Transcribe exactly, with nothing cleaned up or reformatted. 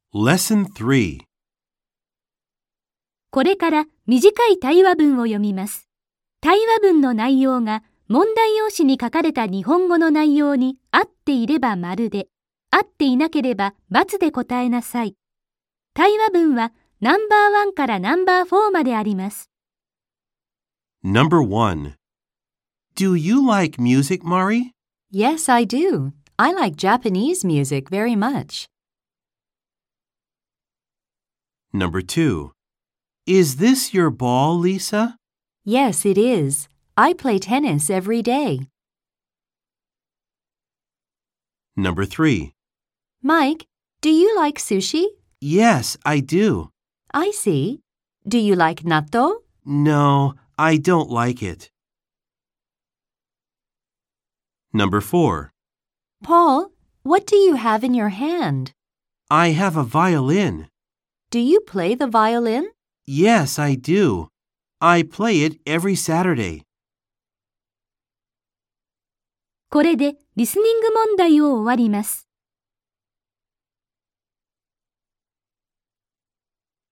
Lesson three. これから短い対話文を読みます。対話文の内容が問題用紙に書かれた日本語の内容に合っていれば丸で、合っていなければ×で答えなさい。対話文はナンバーワンからナンバーフォーまであります。 Number one. Do you like music, Mari? Yes, I do. I like Japanese music very much. Number two. Is this your ball, Lisa? Yes, it is. I play tennis every day. Number three. Mike, do you like sushi? Yes, I do. I see. Do you like natto? No, I don't like it. Number four. Paul, what do you have in your hand? I have a violin. Do you play the violin? Yes, I do. I play it every Saturday. これでリスニング問題を終わります。